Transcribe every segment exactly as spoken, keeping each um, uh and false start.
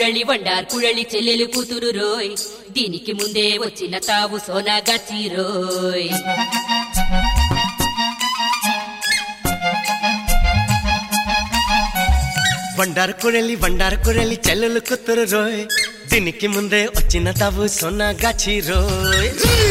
కుళలి వండార్ కుళలి చెల్లెలు కూతురు రోయ్ దీనికి ముందే వచ్చిన తావు సోనా గచ్చి రోయ్ వండారు కుళలి వండారు కుళలి చెల్లెలు కూతురు రోయ్ దీనికి ముందే వచ్చిన తావు సోనా గచ్చి రోయ్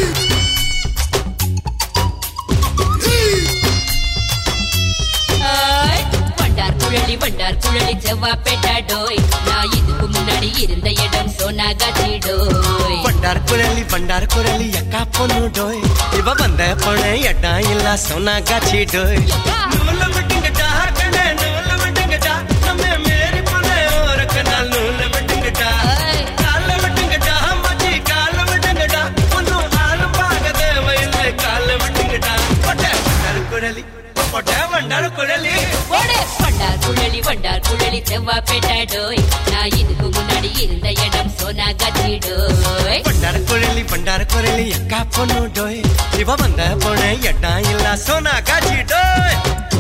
வண்டார் குழலி வண்டார் குழலி செவ்வா பெட்டாடோய் நான் இதுக்கு முன்னாடி இருந்த இடம் சோனா காட்சிடோய் வண்டார் குழலி வண்டார் குழலி அக்கா பொண்ணு டோய் இவ வந்த பொண்ண எட்டா இல்ல சோனா காட்சிடோய் நூல விட்டுங்கடா கண்ணே நூல விட்டுங்கடா நம்ம மேரி பொண்ணே ஒரு கண்ணால் நூல விட்டுங்கடா கால விட்டுங்கடா மச்சி கால விட்டுங்கடா ஒன்னு ஆளு பாக தேவையில்லை கால விட்டுங்கடா பட்டே வண்டார் குழலி பட்டே வண்டார் குழலி ஓடே வண்டார் குழலி வண்டார் குழலி செவ்வா பெட்டாடோய் நான் இதுக்கு முன்னாடி இருந்த இடம் சோனா காட்சிடோய் வண்டார் குழலி வண்டார் குழலி அக்கா பொண்ணு டோய் இவ வந்த பொண்ண எட்டா இல்ல சோனா காட்சிடோய்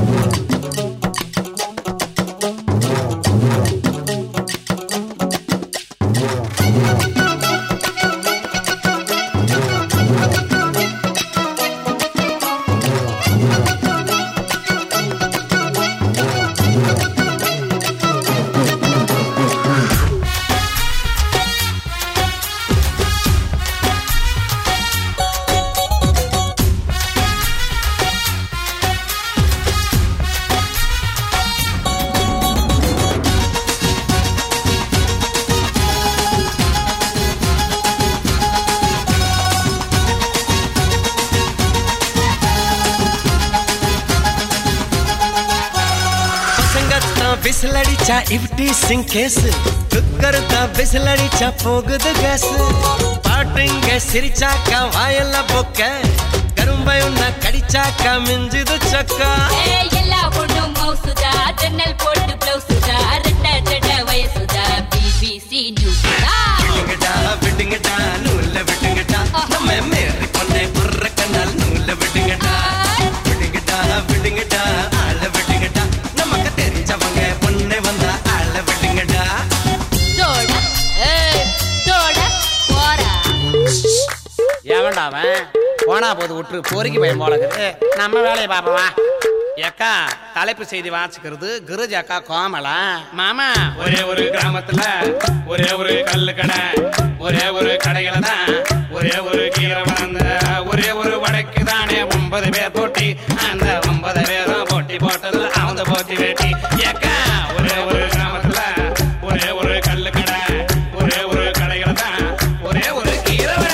ಬಿಸಿಲಡಿಚ ಇಫ್ಟಿ ಸಿಂಗ್ ಕೇಸ್ ಕುಕ್ಕರ್ದ ಬಿಸಿಲಡಿಚ ಹೋಗುದ ಗ್ಯಾಸ್ ಪಾಟಿಂಗ ಸಿರಿಚಾಕ ವಾಯಲ್ಲ ಬೊಕ್ಕ கரும்பையுன்ன கடிச்சாக்க மிஞ்சுது சக்கா எல்லா பொண்ணும் மவுசுதா ஜன்னல் போட்டு பிளவுசுதா ரெட்ட ஜட வயசுதா பிபிசி நியூஸ்தா விடுங்கடா விடுங்கடா நூல்ல விடுங்கடா நம்ம மேரி பொண்ணே குர்ர கண்ணால் நூல்ல விடுங்கடா விடுங்கடா விடுங்கடா ஆள விடுங்கடா நமக்கு தெரிஞ்சவங்க பொண்ணே வந்தா ஆள விடுங்கடா தோட ஏய் தோட போறா எவன்டா அவன் போனா போது விட்டு பொறுக்கி பயம் போலக்குது நம்ம வேலையை பாப்பவா ஏக்கா தலைப்பு செய்தி வாசிக்கிறது கிருஜ் அக்கா கோமலா மாமா ஒரே ஒரு கிராமத்துல ஒரே ஒரு கல்லு கடை ஒரே ஒரு கடையில தான் ஒரே ஒரு கீரை வளர்ந்த ஒரே ஒரு வடைக்கு தானே ஒன்பது பேர் போட்டி அந்த ஒன்பது பேரும் போட்டி போட்டது அவங்க போட்டி வேட்டி ஏக்கா ஒரே ஒரு கிராமத்துல ஒரே ஒரு கல்லு கடை ஒரே ஒரு கடையில தான் ஒரே ஒரு கீரை வடை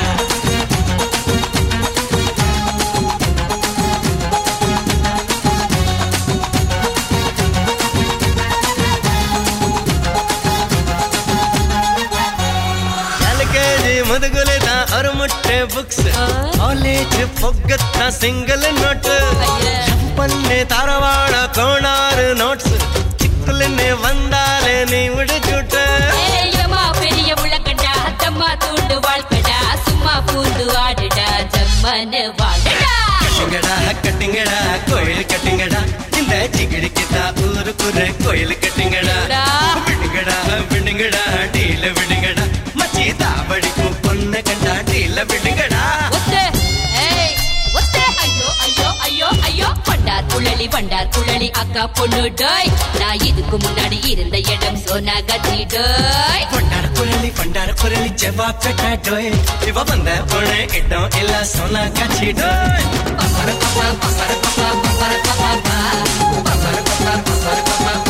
ಮುದುಗುಲೆದ ಅವ್ರ ಮುಟ್ಟೆ ಬುಕ್ಸ್ ಕಾಲೇಜ್ ಪೊಗ್ಗತ್ತ ಸಿಂಗಲ್ ನೋಟ್ ಚಪ್ಪನ್ನೆ ಧಾರವಾಡ ಕೋಣಾರು ನೋಟ್ಸ್ ಚಿಕ್ಕಲನ್ನೇ ಬಂದಾಲೆ ನೀ ಉಡುಚುಟ பெரிய உலகண்டா தம்மா தூண்டு வாழ்க்கடா சும்மா பூந்து ஆடுடா ஜம்மனு வாடடா கட்டிங்கடா கட்டிங்கடா கோயில் கட்டிங்கடா இந்த ஜிகிடிக்கிட்டா ஊரு குரு கோயில் கட்டிங்கடா விடுங்கடா விடுங்கடா டீல விடுங்கடா மச்சி தாவடிக்கும் பொண்ணு கண்டா டீல விடுங்கடா ஒத்தே ஏய் ஒத்தே ஐயோ ஐயோ ஐயோ ஐயோ வண்டார் குழலி வண்டார் குழலி அக்கா பொண்ணு டோய் நான் இதுக்கு முன்னாடி இருந்த இடம் சோனா கச்சி டோய் வண்டார் குழலி வண்டார் குழலி செவ்வா பெட்டா டோய் இவ வந்த பொண்ணு இடம் இல்ல சோனா கச்சி டோய் பப்பர பப்பா பப்பர பப்பா பப்பர பப்பா பப்பர பப்பா பப்பர பப்பா